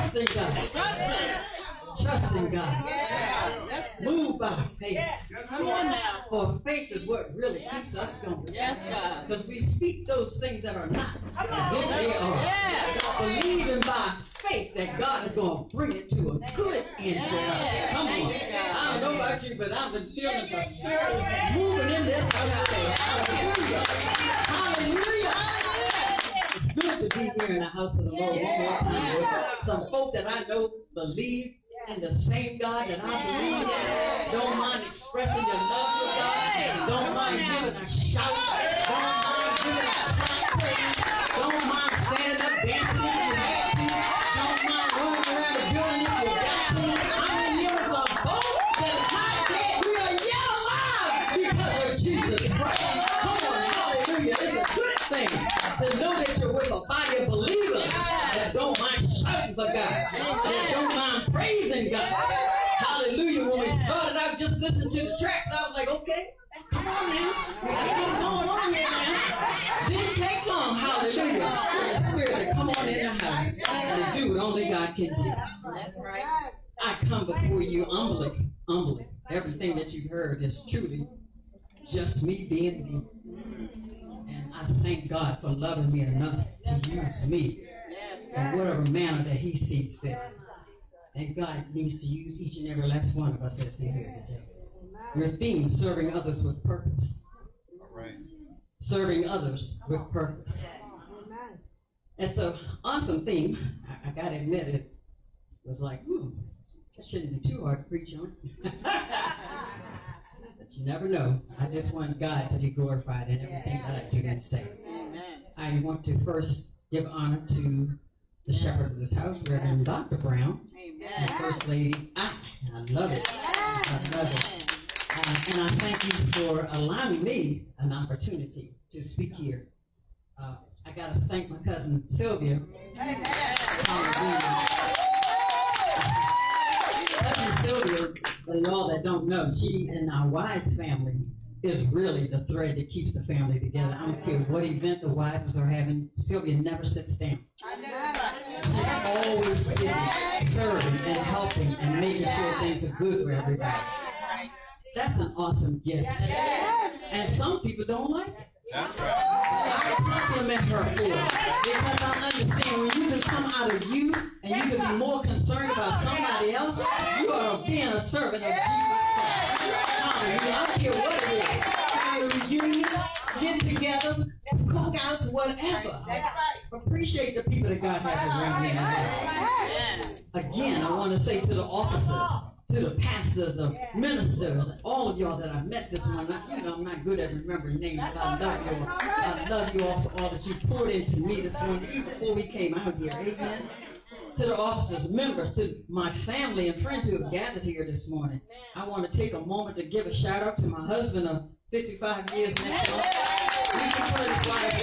Trust in God. Trust in God. Move by faith. Come on now. For faith is what really keeps us going. Yes, God. Because we speak those things that are not as if they are. Yeah. Believing by faith that God is going to bring it to a good end for us. Come on. I don't know about you, but I've been feeling the Spirit is moving in this house today. Hallelujah. Hallelujah. It's good to be here in the house of the Lord one more time with some folk that I know believe in the same God that I believe in. Don't mind expressing your love for God. Don't mind giving a shout. Don't mind giving a clap praise. Don't mind standing up dancing if you have to. Don't mind running around the building if you got to. I mean, here is a boat that is not dead. We are yet alive because of Jesus Christ. Come on, hallelujah. It's a good thing to know that you're with a body of believers that don't mind shouting for God. That don't mind praising God. Hallelujah. When we started out just listening to the tracks, I was like, okay, come on now. What's going on here now? Didn't take long, hallelujah, for the Spirit to come on in the house and to do what only God can do. That's right. I come before you humbly. Everything that you've heard is truly just me being me. And I thank God for loving me enough to use me in whatever manner that He sees fit. And God needs to use each and every last one of us that's in here today. Your theme, serving others with purpose. All right. Serving others with purpose. It's an awesome theme. I got to admit, it was like, it shouldn't be too hard to preach on. But you never know. I just want God to be glorified in everything that I do and say. I want to first give honor to the shepherd of this house, Reverend Dr. Brown, and First Lady. I love it. I love it. And I thank you for allowing me an opportunity to speak here. I got to thank my cousin Sylvia. Cousin Sylvia, for y'all that don't know, she and our Wise family is really the thread that keeps the family together. I don't care what event the Wises are having, Sylvia never sits down. She's always busy serving and helping and making sure things are good for everybody. That's an awesome gift. And some people don't like it. That's right. I compliment her for it because I understand when you can come out of you and you can be more concerned about somebody else, you are being a servant of Jesus Christ. Hallelujah. I don't care what it is. Family reunions, get-togethers, cookouts, whatever. Appreciate the people that God has around here. Again, I want to say to the officers, to the pastors, the ministers, all of y'all that I've met this morning. I'm not good at remembering names, but I love you all. I love you all for all that you poured into me this morning, even before we came out here. Amen. To the officers, members, to my family and friends who have gathered here this morning. I want to take a moment to give a shout out to my husband of 55 years next month. We can put his wife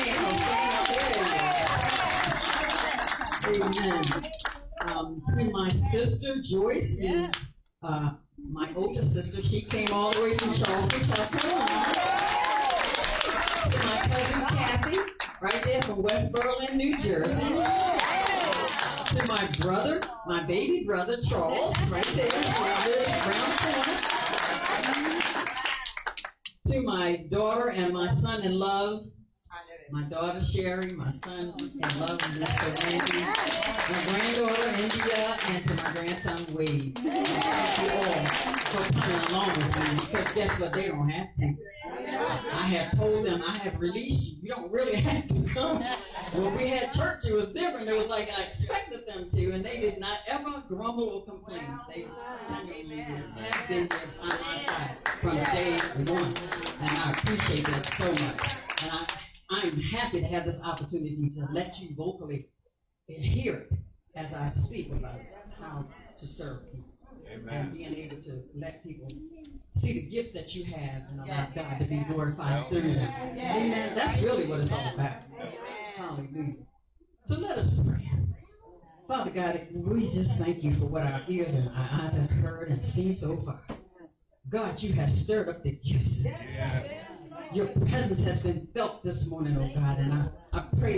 right there. Amen. To my sister Joyce, and my older sister, she came all the way from Charleston, South Carolina. To my cousin Kathy, right there from West Berlin, New Jersey. To my brother, my baby brother Charles, right there, around the corner. To my daughter and my son in love, my daughter Sherry, my son in love, Mr. Randy, my granddaughter India, and to my grandson Wade. Thank you all for coming along with me, because guess what? They don't have to. I have told them, I have released you. You don't really have to come. When we had church, it was different. It was like I expected them to, and they did not ever grumble or complain. They genuinely have been there on my side from day one, and I appreciate that so much. And I'm happy to have this opportunity to let you vocally hear it as I speak about how to serve people. Amen. And being able to let people see the gifts that you have and allow God to be glorified through them. Amen. That's really what it's all about. Hallelujah. So let us pray. Father God, we just thank you for what our ears and our eyes have heard and seen so far. God, you have stirred up the gifts. Your presence has been felt this morning, oh God, and I pray that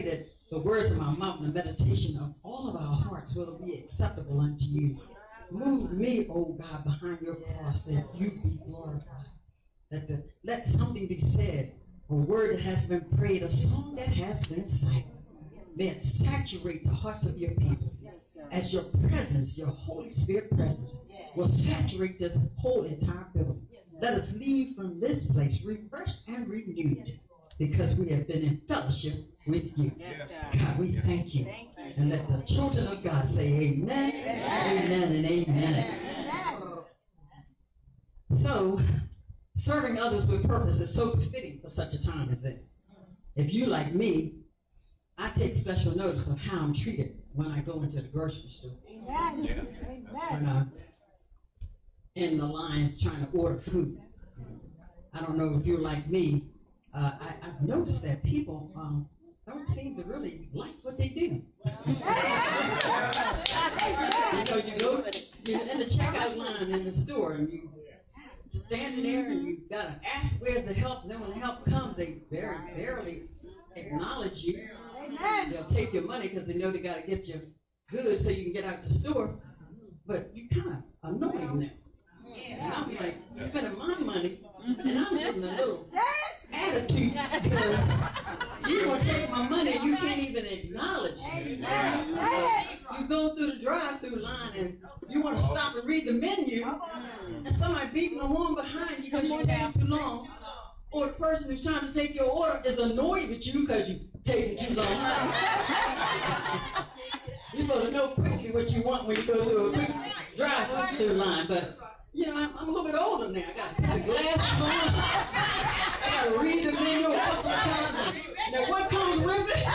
the words of my mouth and the meditation of all of our hearts will be acceptable unto you. Move me, O God, behind your cross, that you be glorified. Let something be said, a word that has been prayed, a song that has been sung. May it saturate the hearts of your people as your presence, your Holy Spirit presence, will saturate this whole entire building. Let us leave from this place refreshed and renewed because we have been in fellowship with you. God, we thank you. And let the children of God say amen, amen, and amen. So, serving others with purpose is so befitting for such a time as this. If you, like me, I take special notice of how I'm treated when I go into the grocery store. Amen. When I'm in the lines trying to order food. I don't know if you're like me. I've noticed that people don't seem to really like what they do. You go in the checkout line in the store and you standing there and you gotta ask where's the help, and then when the help comes, they very barely acknowledge you. They'll take your money because they know they gotta get your goods so you can get out the store. But you kind of annoying them. And I'll be like, you're spending my money, and I'm getting a little attitude because you gonna take my money, you can't even acknowledge me. You go through the drive-through line and you want to stop and read the menu, and somebody beating a woman behind you because you take too long, or the person who's trying to take your order is annoyed with you because you taking too long. You're supposed to know quickly what you want when you go through a quick drive-through line, but you know, I'm a little bit older now. I got to put the glasses on. I got to read the menu most of the time. Now, what comes with it?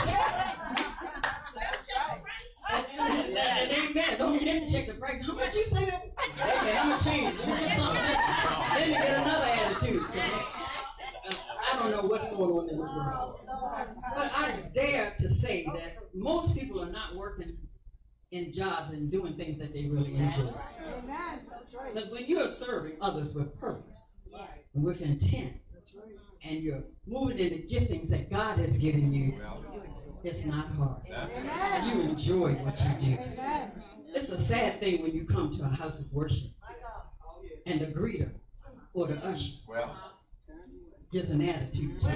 And amen. Don't forget to check the price. How much you say that? Okay, I'm going to change. Let me get something. Then you get another attitude. I don't know what's going on in this world. But I dare to say that most people are not working in jobs and doing things that they really enjoy. Because when you're serving others with purpose, with intent, and you're moving in the giftings that God has given you, it's not hard. You enjoy what you do. It's a sad thing when you come to a house of worship and the greeter or the usher gives an attitude. It's a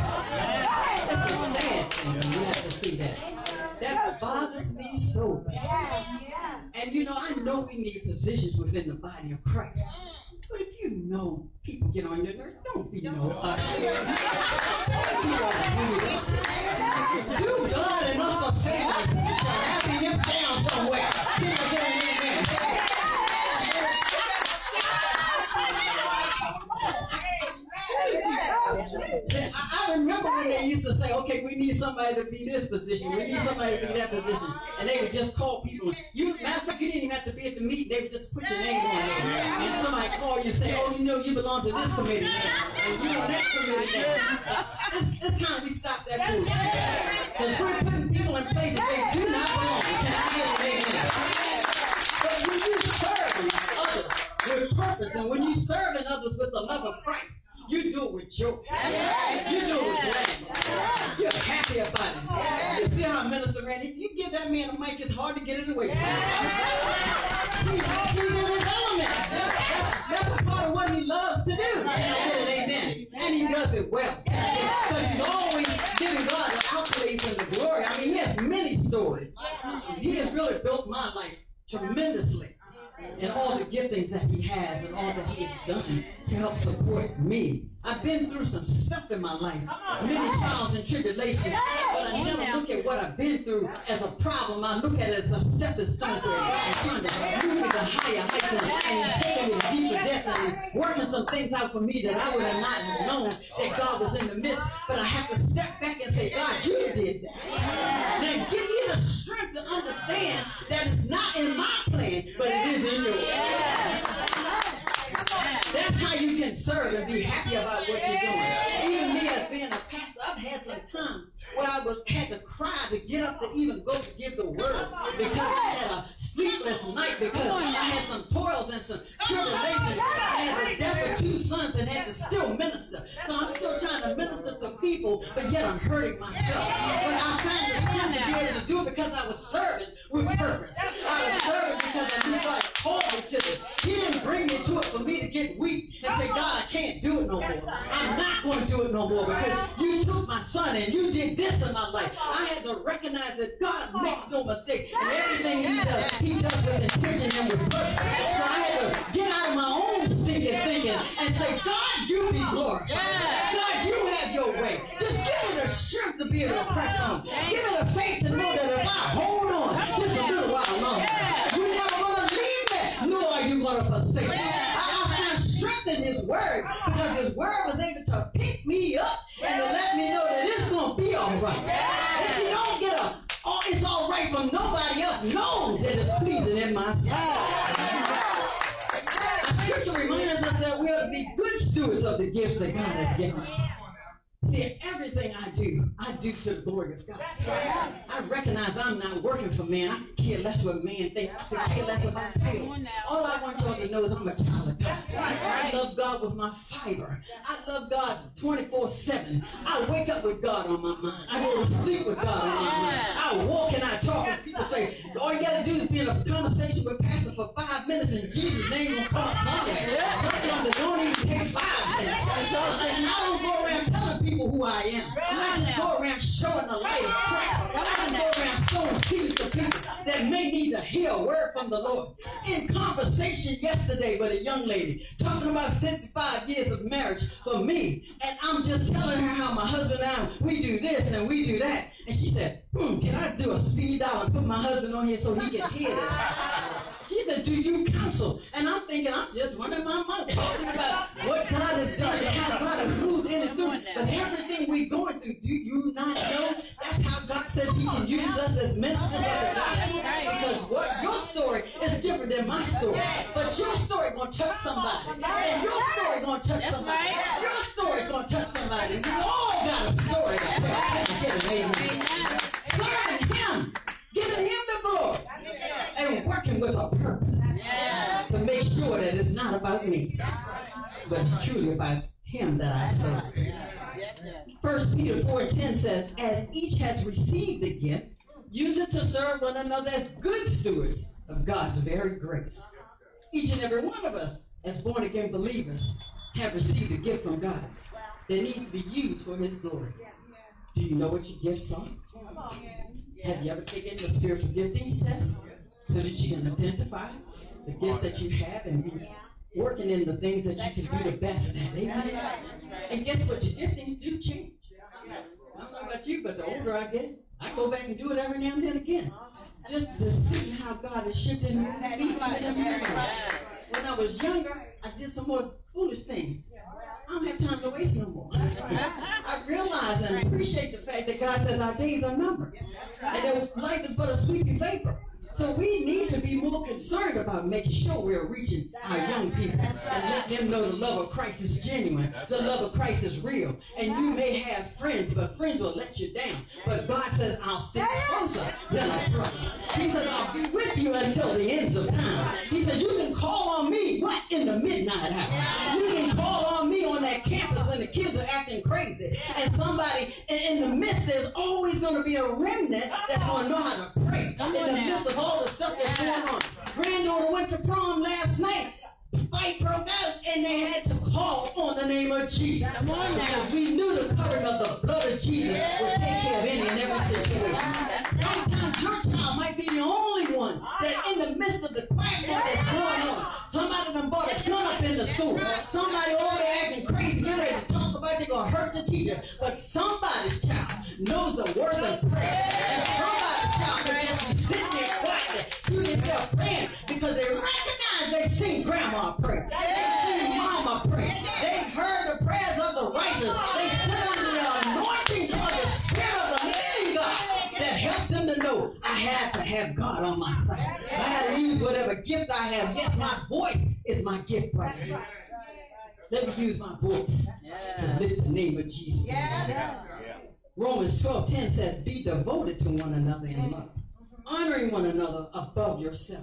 sad thing when you have to see that. That bothers me so bad. And you know, I know we need positions within the body of Christ. But if you know people get on your nerves, don't be no usher. Do God and us a favor and sit your happy hips down somewhere. I remember when they used to say, okay, we need somebody to be this position, we need somebody to be that position, and they would just call people. Matter of fact, you didn't even have to be at the meeting, they would just put your name on there. And somebody call you and say, oh, you know, you belong to this committee now, and you on that committee now. It's time we stop that bullshit. Because we're putting people in places they do not belong. But when you serve others with purpose, and when you serving others with the love of Christ, you do it with joy. You do it with gladness. You're happy about it. You see how Minister Randy, you give that man a mic, it's hard to get it away from him. He's in his element. That's a part of what he loves to do. Amen. And he does it well. Because he's always giving God the accolades and the glory. I mean, he has many stories. He has really built my life tremendously. And all the giftings that he has and all that he has done to help support me. I've been through some stuff in my life, many trials and tribulations, but I never look at what I've been through as a problem. I look at it as a stepping stone for God trying to move me to higher heights and taking me to deeper depths and working some things out for me that I would have not known that God was in the midst. But I have to step back and say, God, you did that. Now give me the strength to understand that it's not in my plan, but it is in yours. That's how you can serve and be happy about what you're doing. Even me as being a pastor, I've had some times where I had to cry to get up to even go to give the word because I had a sleepless night because I had some toils and some tribulations. I had the death of 2 sons and had to still minister. So I'm still trying to minister to people people, but yet I'm hurting myself. But I found the strength to be able to do it because I was serving with purpose. I was serving because I knew God called me to this. He didn't bring me to it for me to get weak and say, God, I can't do it no more. I'm not going to do it no more because you took my son and you did this in my life. I had to recognize that God makes no mistake. And everything he does with intention and with purpose. So I had to get out of my own stinking thinking and say, God, you be glorified. God, you have your way. Just give me the strength to be able to press on. Give me the faith to know that if I hold on just a little while longer, you're not going to leave me, nor are you going to forsake me. I found strength in his word because his word was able to pick me up and to let me know that it's going to be all right. If you don't get it's all right from nobody else, know that it's pleasing in my sight. Scripture reminds us that we are to be good stewards of the gifts that God has given us. See, everything I do to the glory of God. I recognize I'm not working for man. I care less what man thinks. I care less about titles. All I want y'all to know is I'm a child of God. I love God with my fiber. I love God 24/7. I wake up with God on my mind. I go to sleep with God on my mind. I walk and I talk and people say, all you got to do is be in a conversation with Pastor for 5 minutes and Jesus' name will come up somewhere. Sometimes it don't even take 5 minutes. And I don't go around telling people who I am. I just go around showing the light of Christ. I just go around showing seeds to people that may need to hear a word from the Lord. In conversation yesterday with a young lady talking about 55 years of marriage for me, and I'm just telling her how my husband and I, we do this and we do that. And she said, can I do a speed dial and put my husband on here so he can hear this? She said, do you counsel? And I'm thinking, I'm just running my mouth talking about what God has done and how God has moved in and through. But everything we're going through, do you not know? That's how God says he can use us as ministers of the gospel. Because what your story is different than my story. But your story going to touch somebody. And your story going to touch somebody. Your story is going to touch somebody. We all got a story to tell. Get an amen. Serving him. Giving him the glory. And working with a purpose to make sure that it's not about me, but it's truly about him that I serve. 1 Peter 4:10 says, as each has received a gift, use it to serve one another as good stewards of God's very grace. Each and every one of us, as born-again believers, have received a gift from God that needs to be used for his glory. Do you know what your gifts are? Have you ever taken the spiritual giftings test so that you can identify the gifts that you have and be working in the things that you can do the best at? Amen. And guess what? Your giftings do change. I don't know about you, but the older I get, I go back and do it every now and then again. Just to see how God is shifting me. When I was younger, I did some more foolish things. I don't have time to waste no more. I realize and appreciate the fact that God says our days are numbered. And that life is but a sweeping vapor. So we need to be more concerned about making sure we're reaching our young people and let them know the love of Christ is genuine. The love of Christ is real. And you may have friends, but friends will let you down. But God says, I'll stick closer than a brother. He says, I'll be with you until the ends of time. He said, you can call on me, what, in the midnight hour? You can call on me on that campus when the kids are acting crazy. And somebody, in the midst, there's always going to be a remnant that's going to know how to pray. In the midst of all the stuff that's going on. Granddaughter went to prom last night. Fight broke out, and they had to call on the name of Jesus. Because we knew the covering of the blood of Jesus would take care of any and every situation. Sometimes your child might be the only one that in the midst of the crack that's going on, somebody done brought a gun up in the school. Somebody over there acting crazy, getting ready to talk about they're going to hurt the teacher. But somebody's child knows the worth of prayer. And somebody's child can just be sitting there quietly to themselves praying because they recognize they've seen grandma pray. They've seen mama pray. They've heard the prayers of the righteous. They sit under the anointing of the Spirit of the living God that helps them to know I have to have God on my side. I have to use whatever gift I have. Yes, my voice is my gift right here. Let me use my voice to lift the name of Jesus. Romans 12:10 says, be devoted to one another in love, honoring one another above yourselves.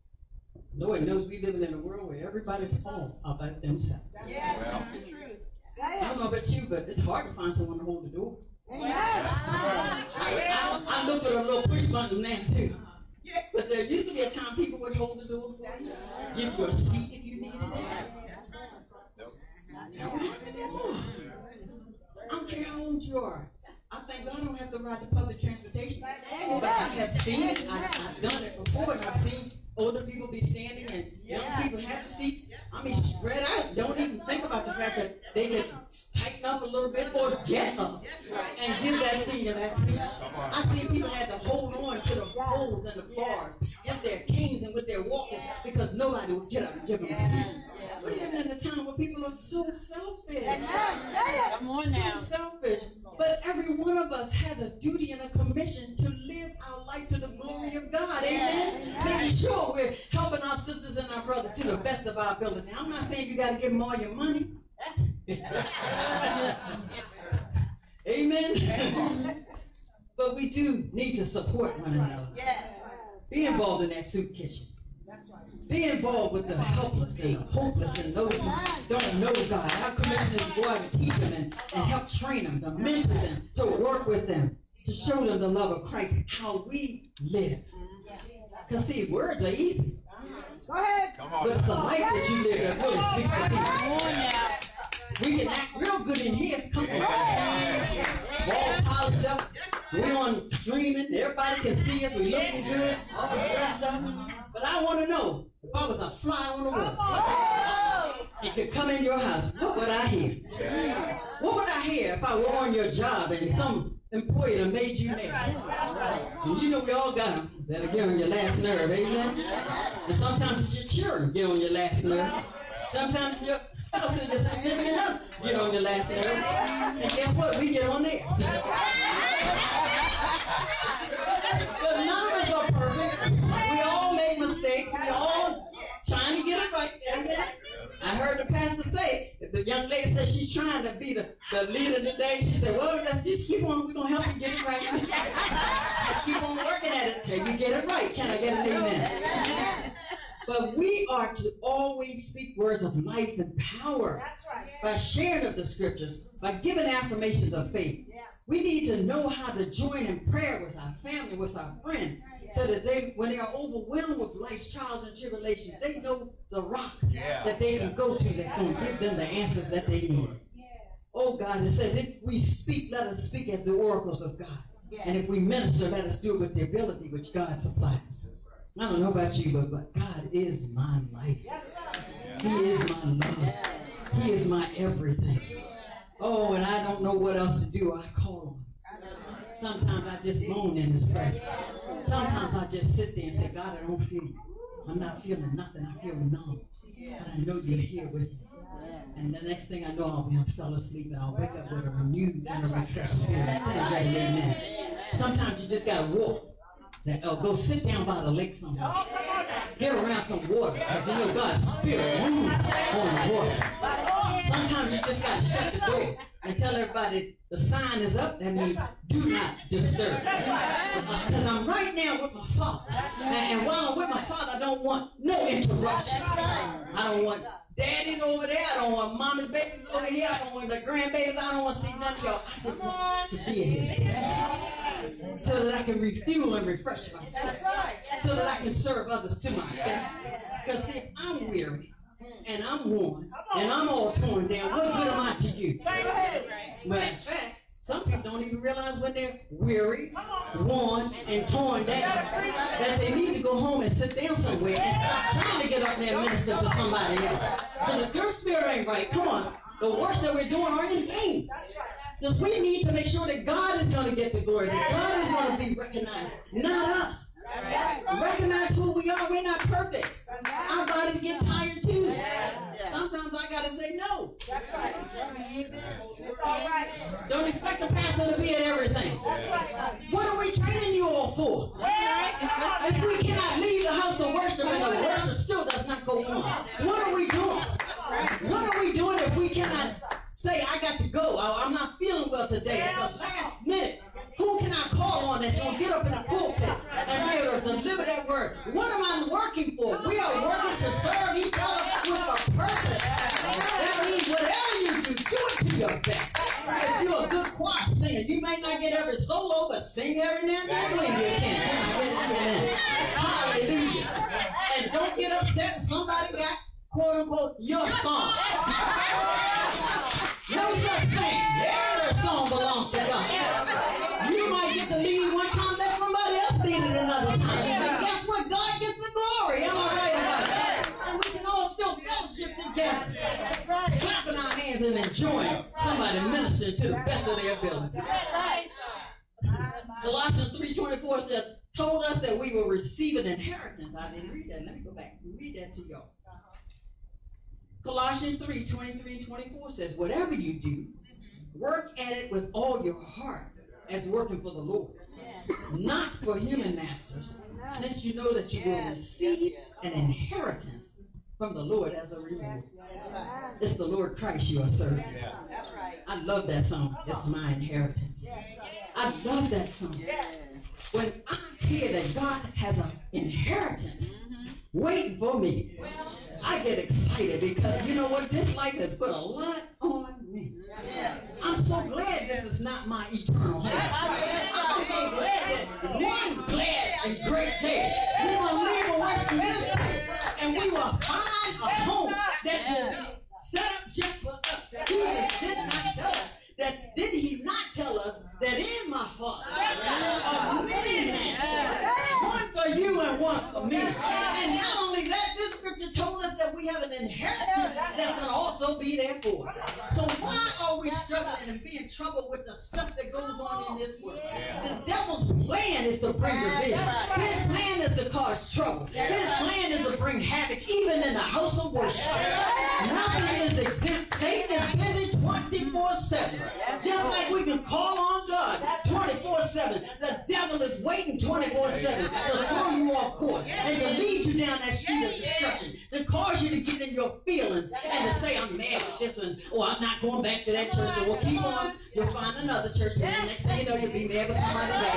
Lord knows we live in a world where everybody's all about themselves. I don't know about you, but it's hard to find someone to hold the door. I look at a little push button now too. But there used to be a time people would hold the door for you, give you a seat if you needed it. I don't care how old you are. I thank God I don't have to ride the public transportation. But I have seen it. I've done it before, and I've seen older people be standing and young people have the seats. I mean, spread out. Don't even think about the fact that they could tighten up a little bit or get up and give that senior that seat. I've seen people had to hold on to the poles and the bars with their canes and with their walkers because nobody would get up and give them a seat. We're living in a time where people are so selfish. Come on now. So selfish. But every one of us has a duty and a commission to live our life to the glory of God. Amen? Making sure we're helping our sisters and our brothers to the best of our ability. Now, I'm not saying you got to give them all your money. Amen? But we do need to support one another. Be involved in that soup kitchen. Be involved with the helpless and the hopeless and those who don't know God. Our commission is to go out and teach them and help train them, to mentor them, to work with them, to show them the love of Christ, how we live. Because see, words are easy. Go ahead. But it's the life that you live that really speaks to people. Come on now. We can act real good in here. Come on. All polished up. We're on streaming. Everybody can see us. We're looking good. All dressed up. But I want to know, if I was a fly on the wall, it could come in your house, what would I hear? What would I hear if I were on your job and some employer made you mad? And you know we all got them that'll get on your last nerve, amen? And sometimes it's your children get on your last nerve. Sometimes your spouse and your significant other get on your last nerve. And guess what? We get on theirs. But none of us are perfect. We all make mistakes. We all trying to get it right. I heard the pastor say, if the young lady said she's trying to be the leader today, she said, well, let's just keep on. We're going to help you get it right. Let's keep on working at it until you get it right. Can I get an amen? But we are to always speak words of life and power. That's right. By sharing of the scriptures, by giving affirmations of faith. We need to know how to join in prayer with our family, with our friends, so that they, when they are overwhelmed with life's trials and tribulations, they know the rock that they can go to that's going to give them the answers that they need. Oh God, it says, if we speak, let us speak as the oracles of God. And if we minister, let us do it with the ability which God supplies. I don't know about you, but God is my life. He is my love. He is my everything. Oh, and I don't know what else to do. I call him. Sometimes I just moan in his presence. Sometimes I just sit there and say, God, I don't feel you. I'm not feeling nothing. I feel numb. But I know you're here with me. And the next thing I know, I fell asleep and I'll wake up with a renewed and a refreshed spirit. Amen. Sometimes you just got to walk. Go sit down by the lake somewhere. Get around some water. Because you know God's spirit moves on the water. Sometimes you just got to shut the door and tell everybody the sign is up. That means do not disturb. Because I'm right now with my Father. And while I'm with my Father, I don't want no interruptions. I don't want daddies over there. I don't want mama's babies over here. I don't want the grandbabies. I don't want to see none of y'all. I just want to be in his presence so that I can refuel and refresh myself. So that I can serve others to my best. Because see, if I'm weary and I'm worn and I'm all torn down, what good am I to you? But in fact, some people don't even realize when they're weary, worn, and torn down that they need to go home and sit down somewhere and stop trying to get up there and minister to somebody else. Because if your spirit ain't right, come on, the works that we're doing are in vain. Because we need to make sure that God is going to get the glory, that God is going to be recognized, not us. Recognize who we are. We're not perfect. Our bodies get tired too. Sometimes I got to say no. That's right. It's all right. Don't expect the pastor to be at everything. What are we training you all for? If we cannot leave the house of worship and the worship still does not go on, what are we doing? What are we doing if we cannot say, I got to go, I'm not feeling well today, at the last minute? Who can I call on that's going to get up in the pulpit and be able to deliver that word? What am I working for? We are working to serve each other with a purpose. That means whatever you do, do it to might get upset when somebody got, quote unquote, your song. No such thing. Every song belongs to God. You might get the lead one time, let somebody else lead it another time. And guess what? God gets the glory. Am I right about that? And we can all still fellowship together. That's right. Clapping our hands and enjoying somebody ministering to the best of their ability. That's right. Colossians 3:24 says, told us that we will receive an inheritance. I didn't read that. Let me go back and read that to y'all. Colossians 3:23-24 says, whatever you do, work at it with all your heart as working for the Lord, not for human masters, since you know that you will receive an inheritance from the Lord as a reward. It's the Lord Christ you are serving. That's right. I love that song. It's my inheritance. I love that song. When I hear that God has an inheritance waiting for me, I get excited because you know what? This life has put a lot on me. I'm so glad this is not my eternal home. I'm so glad that one glad and great day we will leave away from this place and we will find a home that will be set up just for us. Jesus did not tell us that. Did he not tell us that in my Father are many mansions, one for you and one for me? And not only that, this scripture told us that we have an inheritance that can also be there for us. So why are we struggling and be in trouble with the stuff that goes on in this world? The devil's plan is to bring division. His plan is to cause trouble. His plan is to bring havoc even in the house of worship. Nothing is exempt. Satan is busy 24/7. Just like we can call on God 24/7. The devil is waiting 24/7 to throw you off course and to lead you down that street of destruction, to cause you to get in your feelings and to say, I'm mad with this one, or I'm not going back to that church. Well, keep on. You'll find another church, and the next thing you know, you'll be mad with somebody there.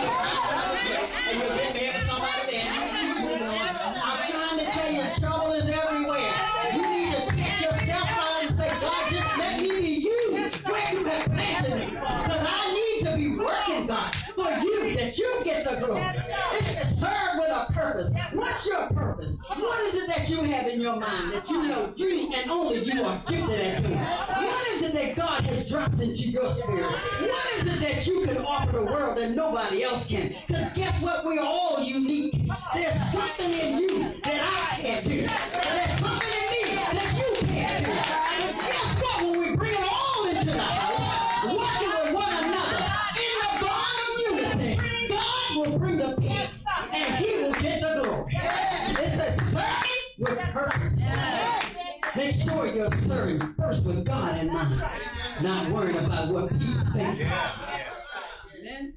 And you'll get mad with somebody there. And you keep moving on. I'm trying to tell you, trouble is everywhere. You need to check yourself out and say, God, just let me be used where you have planted me. Because I need to be working, God, for you, that you get the glory. It's to serve with a purpose. What's your purpose? What is it that you have in your mind that you know you and only you are gifted at doing? What is it that God has dropped into your spirit? What is it that you can offer the world that nobody else can? Because guess what? We're all unique. There's something in you that I can't do. There's something in me that you can't do. But guess what? When we bring it all into the house, working with one another in the bond of unity, God will bring the peace and he will get the glory. It's a serving with purpose. Make sure you're serving first with God in mind, not worrying about what people think. Amen?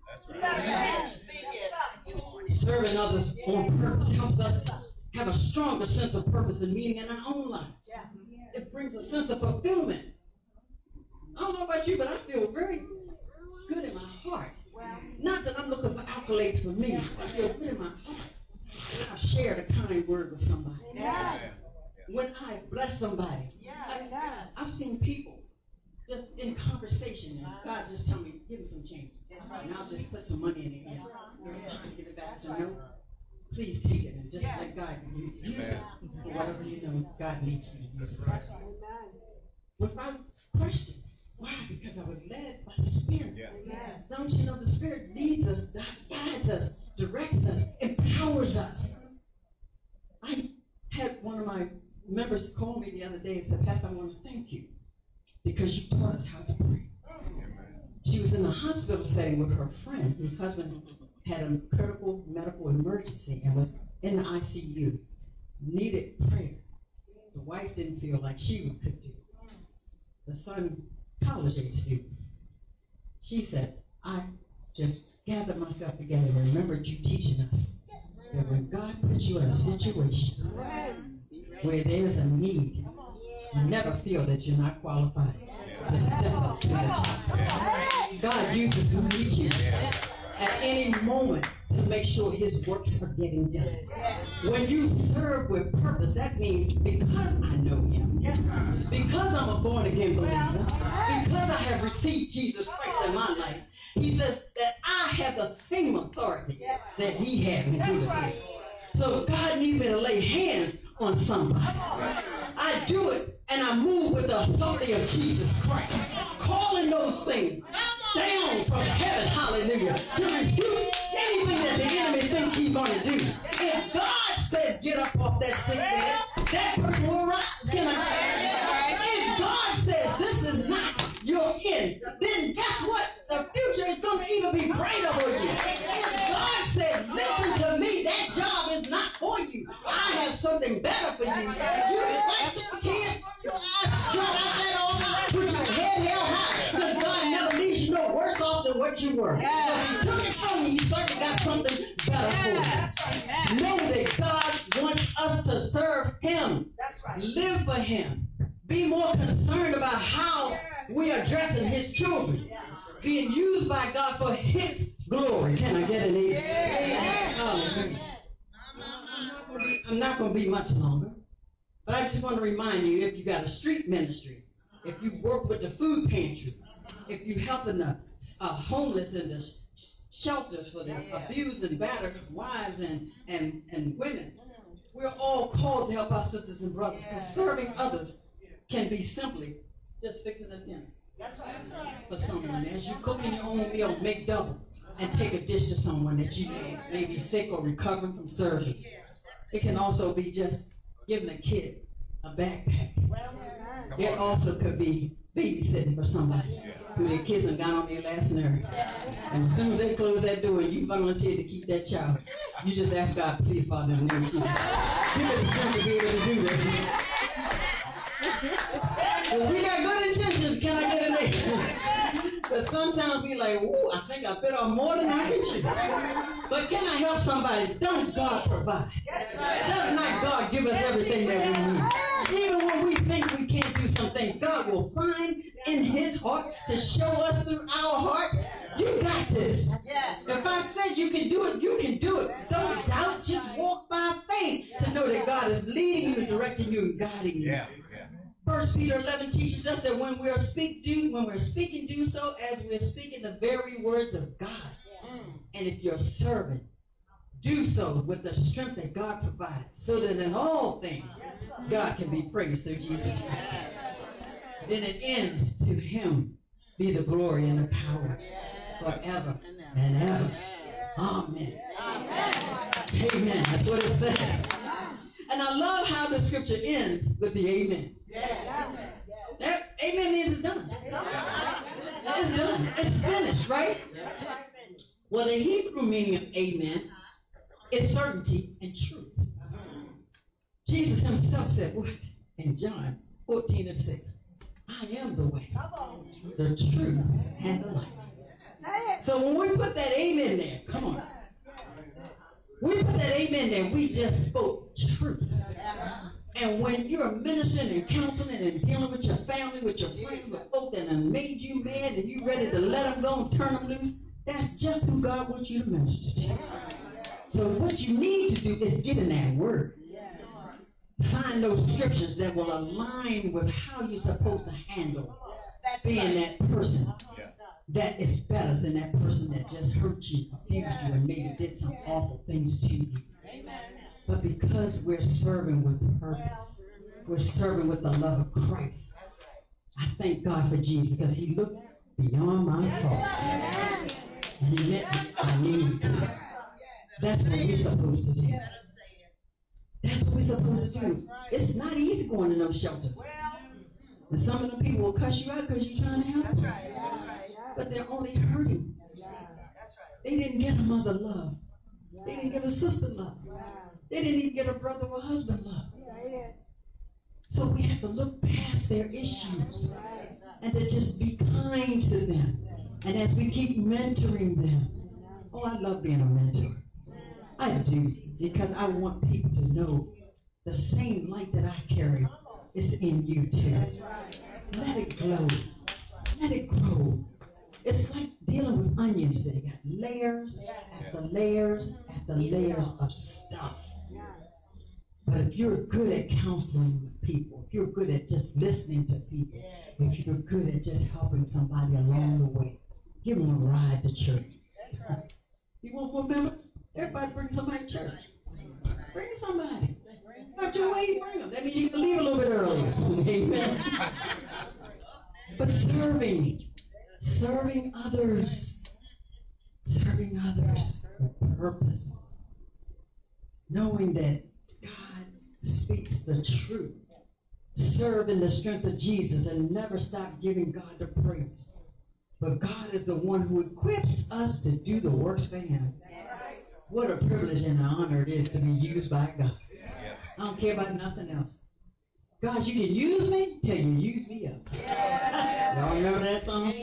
Serving others on purpose helps us have a stronger sense of purpose and meaning in our own lives. It brings a sense of fulfillment. I don't know about you, but I feel very good in my heart. Not that I'm looking for accolades for me. I feel good in my heart. I shared a kind word with somebody. When I bless somebody, I've seen people just in conversation, and God just tell me, give him some change. And I'll just put some money in it. And I'm trying to give it back. So no, please take it and just let God use it for whatever you know God needs you to use it. Without question. Why? Because I was led by the Spirit. Don't you know the Spirit leads us, guides us, directs us, empowers us. I had one of my members call me the other day and said, Pastor, I want to thank you because you taught us how to pray. She was in a hospital setting with her friend whose husband had a critical medical emergency and was in the ICU, needed prayer. The wife didn't feel like she could do it. The son, college age student. She said, I just gathered myself together and remembered you teaching us that when God puts you in a situation where there's a need, you never feel that you're not qualified to step up to the job. God uses who needs you at any moment to make sure his works are getting done. When you serve with purpose, that means because I know him, because I'm a born again believer, because I have received Jesus Christ in my life, he says that I have the same authority that he had when he was here. So God needs me to lay hands on somebody. I do it and I move with the authority of Jesus Christ, calling those things down from heaven, hallelujah, to refute anything that the enemy thinks he's going to do. If God says get up off that sick bed, that person will rise. If God says this is not your end, then guess what? The future is going to even be brighter for you. If God says listen to me, that job is not for you. I have something better for you. You can like them kids, your eyes shut out that all with your head held high, because God never leaves you no worse off than what you were. So if he took it from you, he certainly got something better for you. Know that God wants us to serve him. Live for him. Be more concerned about how we are addressing his children. Being used by God for his glory. Can I get an amen? Hallelujah. I'm not going to be much longer. But I just want to remind you, if you got a street ministry, if you work with the food pantry, if you helping the homeless in the shelters for the abused and battered wives and women, we're all called to help our sisters and brothers, because serving others can be simply just fixing a dinner for someone. As you cooking your own meal, make double and take a dish to someone that you may be sick or recovering from surgery. It can also be just giving a kid a backpack. It also could be babysitting for somebody who their kids have got on their last nerve. And as soon as they close that door and you volunteer to keep that child, you just ask God, please, Father, in the name of Jesus, give me the strength to be able to do this. Well, we got good intentions. Can I get an amen? Because sometimes we like, ooh, I think I bit off more than I can chew. But can I help somebody? Don't God provide? Does not God give us everything that we need? Even when we think we can't do some things, God will find in his heart to show us through our heart, you got this. If I said you can do it, you can do it. Don't doubt, just walk by faith to know that God is leading you, directing you, and guiding you. 1 Peter 11 teaches us that when we're speaking, do so as we're speaking the very words of God. And if you're serving, do so with the strength that God provides, so that in all things, God can be praised through Jesus Christ. Then it ends, to him be the glory and the power forever and ever. Amen. Amen. That's what it says. And I love how the scripture ends with the amen. That amen means it's done. It's done. It's finished, right? Well, the Hebrew meaning of amen is certainty and truth. Jesus himself said what? In John 14:6. I am the way, the truth, and the life. So when we put that amen there, come on. We put that amen there, we just spoke truth. And when you're ministering and counseling and dealing with your family, with your friends, with folk that have made you mad and you ready to let them go and turn them loose, that's just who God wants you to minister to. So what you need to do is get in that word. Find those scriptures that will align with how you're supposed to handle being that person that is better than that person that just hurt you, abused you, and maybe did some awful things to you. But because we're serving with purpose, we're serving with the love of Christ, I thank God for Jesus, because he looked beyond my faults and he met my needs. That's what we're supposed to do. That's what we're supposed to do. It's not easy going to no shelter. And some of them people will cuss you out because you're trying to help them. But they're only hurting. They didn't get a mother love. They didn't get a sister love. They didn't even get a brother or husband love. So we have to look past their issues and to just be kind to them. And as we keep mentoring them, oh, I love being a mentor. I do, because I want people to know the same light that I carry is in you too. Let it glow. Let it grow. It's like dealing with onions. They got layers after layers after layers of stuff. But if you're good at counseling with people, if you're good at just listening to people, if you're good at just helping somebody along the way, give them a ride to church. You want more members? Everybody bring somebody to church. Bring somebody. Not your way, bring them. That means you can leave a little bit earlier. Amen. But serving others with purpose, knowing that God speaks the truth. Serve in the strength of Jesus and never stop giving God the praise. But God is the one who equips us to do the works for Him. What a privilege and an honor it is to be used by God. I don't care about nothing else. God, you can use me till you use me up. Y'all remember that song?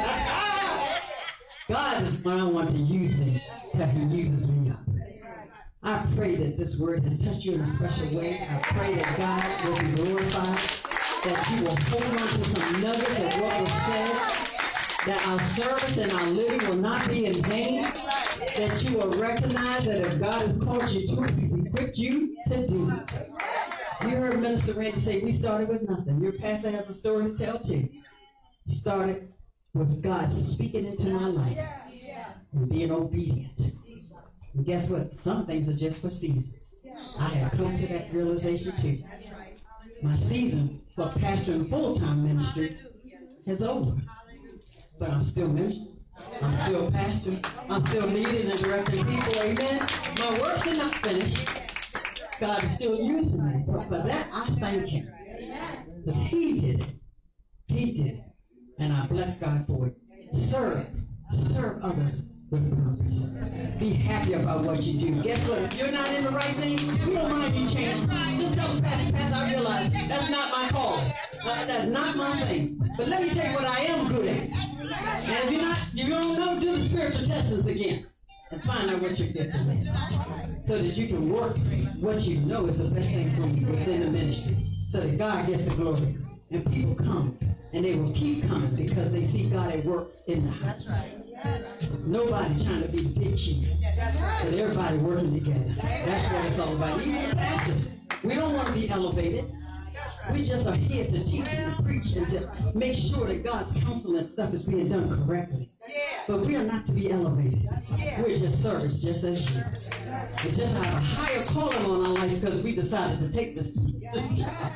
God is when I want to use me till He uses me up. I pray that this word has touched you in a special way. I pray that God will be glorified, that you will hold on to some nuggets of what was said, that our service and our living will not be in vain, that you will recognize that if God has called you to it, He's equipped you to do it. You heard Minister Randy say, we started with nothing. Your pastor has a story to tell too. He started with God speaking into my life and being obedient. And guess what? Some things are just for seasons. I have come to that realization too. My season for pastoring full-time ministry is over. But I'm still ministering. I'm still pastoring. I'm still leading and directing people. Amen. My works are not finished. God is still using me. So for that, I thank Him. Because He did it. He did it. And I bless God for it. Serve others with purpose. Be happy about what you do. Guess what? If you're not in the right thing, you don't mind you change. Just tell Pastor, I realize that's not my call. That's not my thing. But let me tell you what I am good at. And if you don't know, do the spiritual testings again. And find out what your gift is. So that you can work what you know is the best thing for you within the ministry. So that God gets the glory. And people come. And they will keep coming because they see God at work in the house. Nobody trying to be the big chief. But everybody working together. That's what it's all about. Even the pastors. We don't want to be elevated. We just are here to teach and to preach and to make sure that God's counsel and stuff is being done correctly. But we are not to be elevated. We're just servants, just as you. We just have a higher calling on our life because we decided to take this job.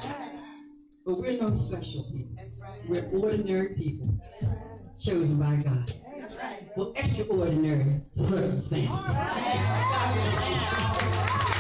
But we're no special people. We're ordinary people chosen by God. Well, extraordinary circumstances.